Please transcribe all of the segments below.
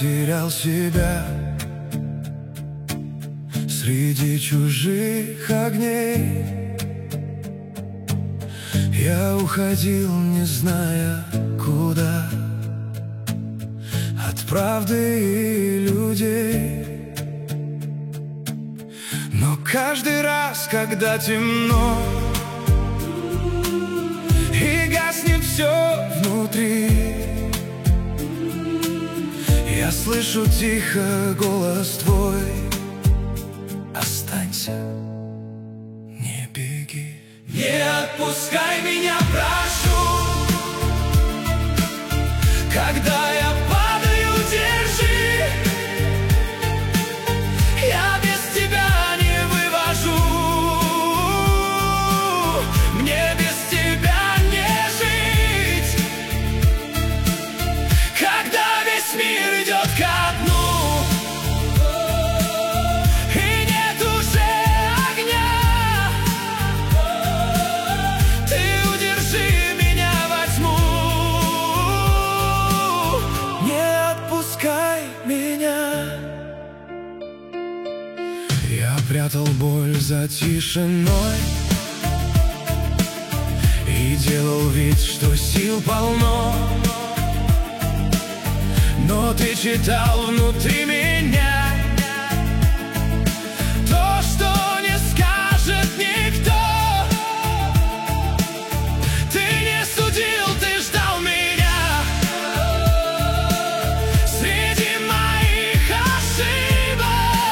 потерял себя среди чужих огней. Я уходил, не зная куда, от правды и людей. Но каждый раз, когда темно и гаснет все внутри, я слышу тихо голос твой: останься, не беги. Не отпускай меня, прошу, когда я падаю, держи. Я без тебя не вывожу, мне без тебя не жить. Когда весь мир идет ко дну и нет уже огня, ты удержи меня во тьму, не отпускай меня. Я прятал боль за тишиной и делал вид, что сил полно. Но ты читал внутри меня то, что не скажет никто. Ты не судил, ты ждал меня среди моих ошибок,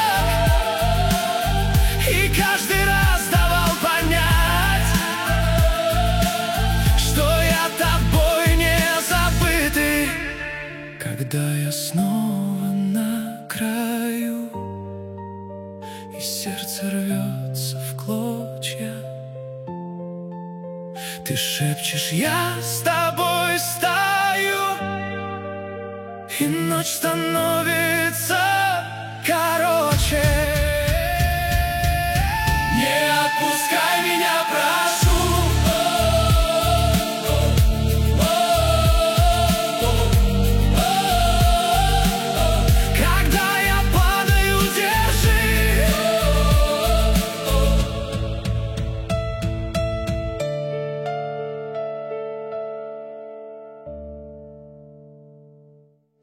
и каждый раз давал понять, что я тобой не забытый. Когда я снова на краю и сердце рвется в клочья, ты шепчешь: я с тобой стою, и ночь становится